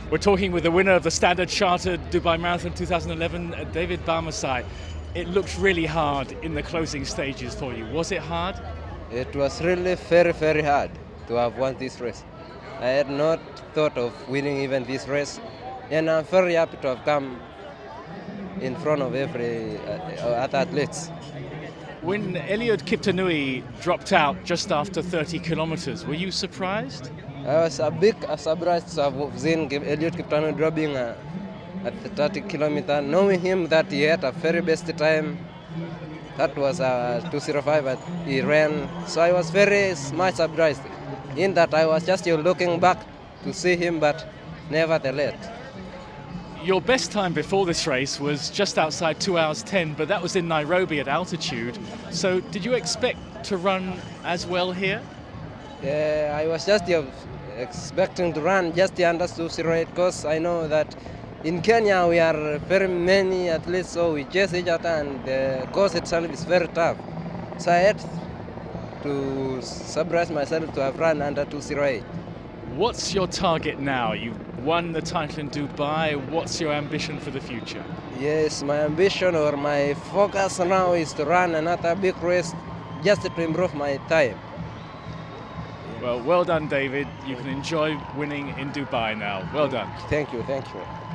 We're talking with the winner of the Standard Chartered Dubai Marathon 2011, David Barmesai. It looked really hard in the closing stages for you. Was it hard? It was really very, very hard to have won this race. I had not thought of winning even this race, and I'm very happy to have come in front of every other athletes. When Eliud Kiptanui dropped out just after 30 kilometers, were you surprised? I was a big surprised to have seen Eliud Kiptanui dropping at the 30 kilometer, knowing him that he had a very best time. That was 2:05, but he ran. So I was very much surprised. In that I was just looking back to see him, but nevertheless. Your best time before this race was just outside 2 hours 10, but that was in Nairobi at altitude. So did you expect to run as well here? Yeah, I was just expecting to run just under 2:08 because I know that in Kenya we are very many athletes, so we chase each other, and the course itself is very tough. So I had to surprise myself to have run under 2:08. What's your target now? You've won the title in Dubai. What's your ambition for the future? Yes, my ambition or my focus now is to run another big race just to improve my time. Well done, David. You can enjoy winning in Dubai now. Well done. Thank you, thank you.